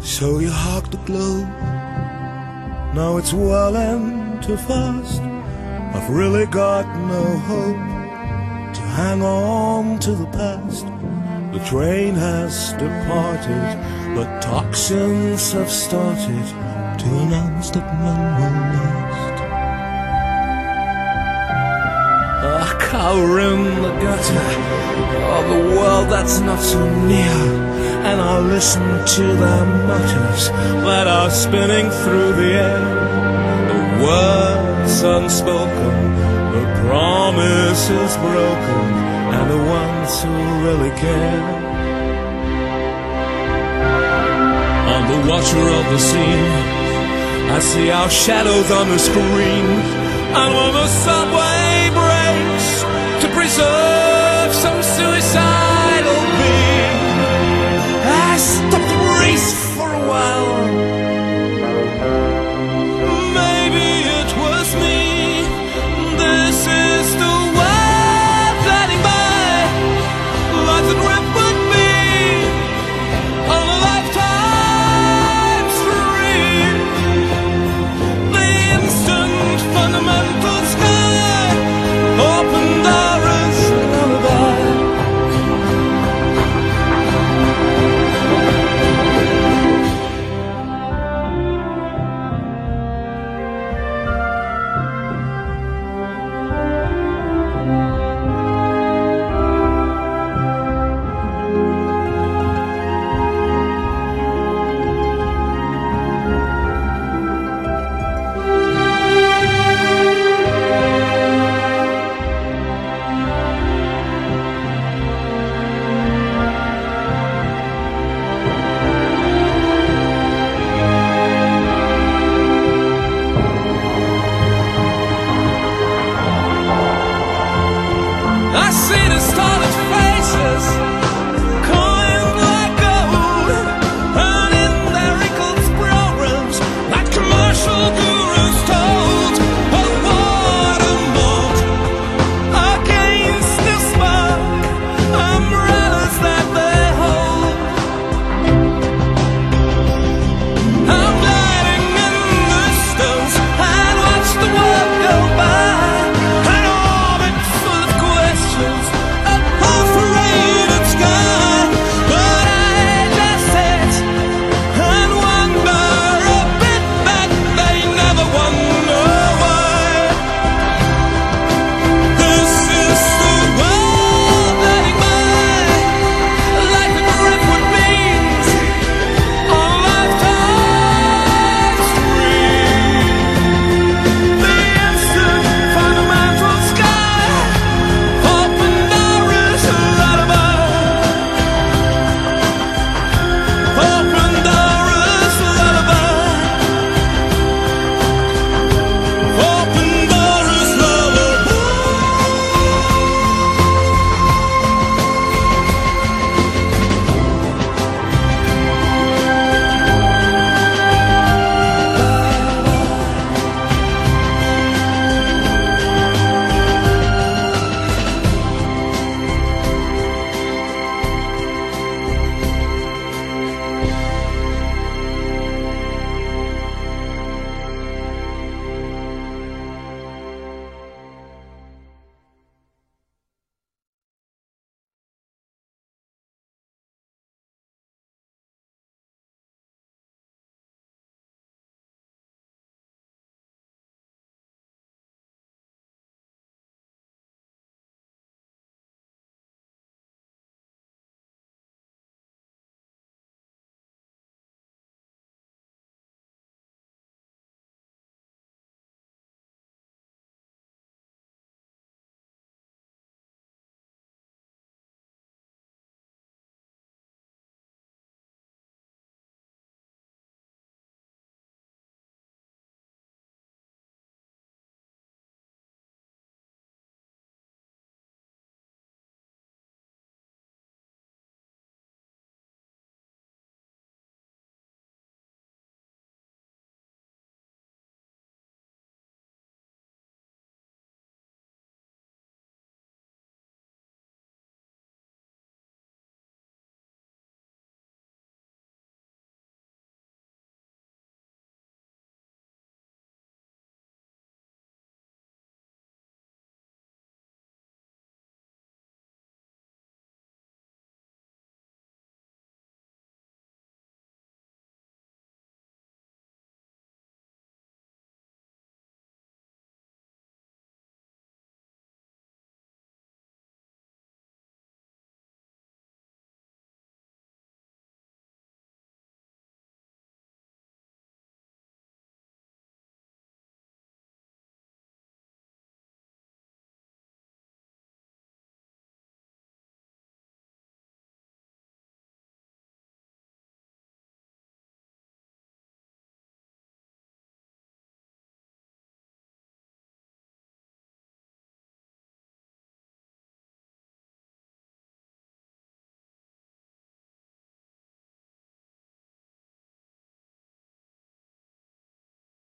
So you hug the globe. Now it's well and too fast. I've really got no hope to hang on to the past. The train has departed, but toxins have started to announce that none will last. I cower in the gutter of the world that's not so near, and I listen to their mutters that are spinning through the air. The words unspoken, the promises broken, and the ones who really care. I'm the watcher of the scene. I see our shadows on the screen, and when the subway breaks to preserve some